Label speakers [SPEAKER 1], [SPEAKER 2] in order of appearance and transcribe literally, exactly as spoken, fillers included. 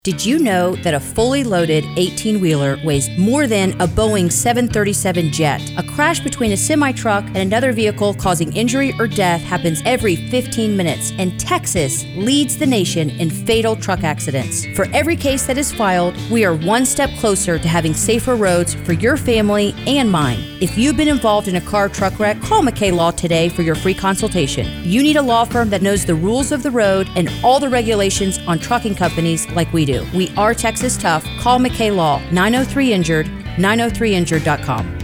[SPEAKER 1] Did you know that a fully loaded eighteen-wheeler weighs more than a Boeing seven thirty-seven jet? A crash between a semi-truck and another vehicle causing injury or death happens every fifteen minutes, and Texas leads the nation in fatal truck accidents. For every case that is filed, we are one step closer to having safer roads for your family and mine. If you've been involved in a car or truck wreck, call McKay Law today for your free consultation. You need a law firm that knows the rules of the road and all the regulations on trucking companies like we do. We are Texas Tough. Call McKay Law, nine oh three injured, nine oh three injured dot com.